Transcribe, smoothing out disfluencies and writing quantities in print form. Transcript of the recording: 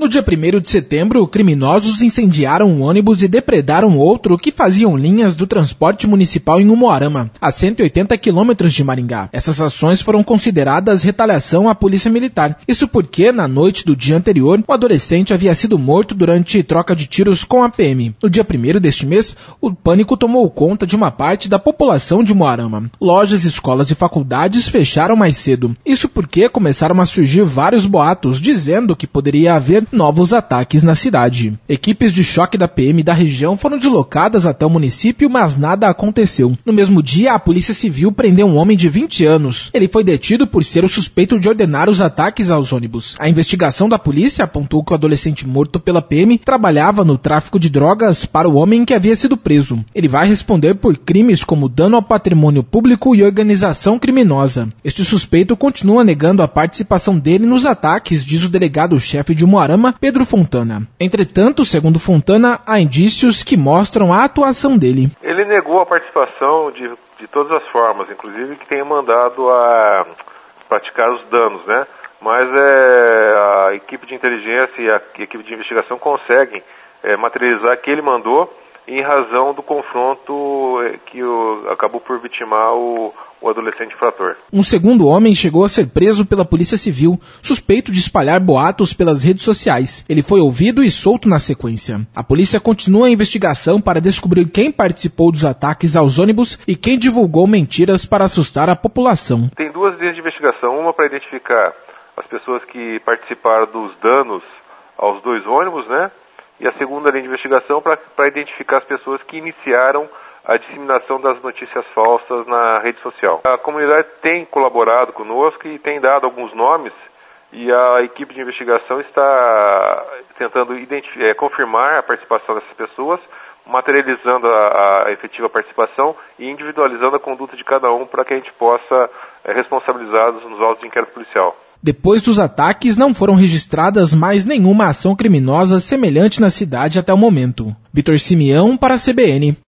No dia 1º de setembro, criminosos incendiaram um ônibus e depredaram outro que faziam linhas do transporte municipal em Umuarama, a 180 quilômetros de Maringá. Essas ações foram consideradas retaliação à polícia militar. Isso porque, na noite do dia anterior, o adolescente havia sido morto durante troca de tiros com a PM. No dia 1º deste mês, o pânico tomou conta de uma parte da população de Umuarama. Lojas, escolas e faculdades fecharam mais cedo. Isso porque começaram a surgir vários boatos dizendo que poderia haver novos ataques na cidade. Equipes de choque da PM da região foram deslocadas até o município, mas nada aconteceu. No mesmo dia, a Polícia Civil prendeu um homem de 20 anos. Ele foi detido por ser o suspeito de ordenar os ataques aos ônibus. A investigação da polícia apontou que o adolescente morto pela PM trabalhava no tráfico de drogas para o homem que havia sido preso. Ele vai responder por crimes como dano ao patrimônio público e organização criminosa. Este suspeito continua negando a participação dele nos ataques, diz o delegado-chefe de Umuarama, Pedro Fontana. Entretanto, segundo Fontana, há indícios que mostram a atuação dele. Ele negou a participação de todas as formas, inclusive que tenha mandado a praticar os danos, né? Mas a equipe de inteligência e a equipe de investigação conseguem materializar que ele mandou em razão do confronto que acabou por vitimar o adolescente infrator. Um segundo homem chegou a ser preso pela Polícia Civil, suspeito de espalhar boatos pelas redes sociais. Ele foi ouvido e solto na sequência. A polícia continua a investigação para descobrir quem participou dos ataques aos ônibus e quem divulgou mentiras para assustar a população. Tem duas linhas de investigação, uma para identificar as pessoas que participaram dos danos aos dois ônibus, né? E a segunda linha de investigação para identificar as pessoas que iniciaram a disseminação das notícias falsas na rede social. A comunidade tem colaborado conosco e tem dado alguns nomes, e a equipe de investigação está tentando confirmar a participação dessas pessoas, materializando a efetiva participação e individualizando a conduta de cada um para que a gente possa responsabilizá-los nos autos de inquérito policial. Depois dos ataques, não foram registradas mais nenhuma ação criminosa semelhante na cidade até o momento. Vitor Simeão para a CBN.